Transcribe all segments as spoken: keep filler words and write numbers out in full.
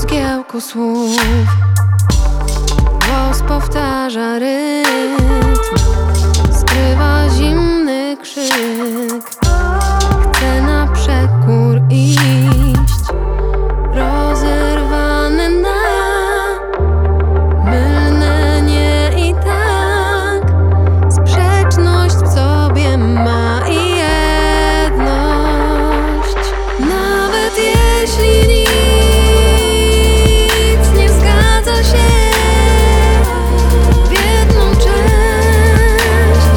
zgiełku słów głos powtarza rytm, skrywa zimny krzyk. Chcę na przekór iść, rozerwany na mylne nie i tak. Sprzeczność w sobie ma i jedność. Nawet jeśli nic nie zgadza się w jedną część,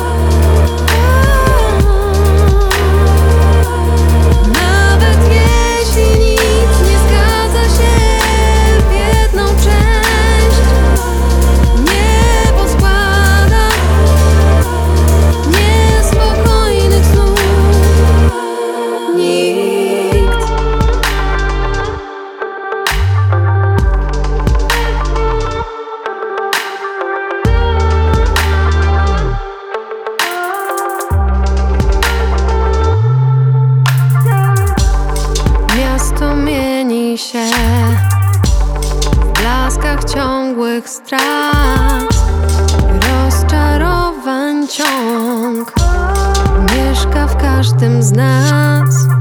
nawet jeśli nic nie zgadza się w jedną część, niebo składa niespokojnych snów. Nikt Miasto mieni się w blaskach ciągłych strat, rozczarowań ciąg mieszka w każdym z nas.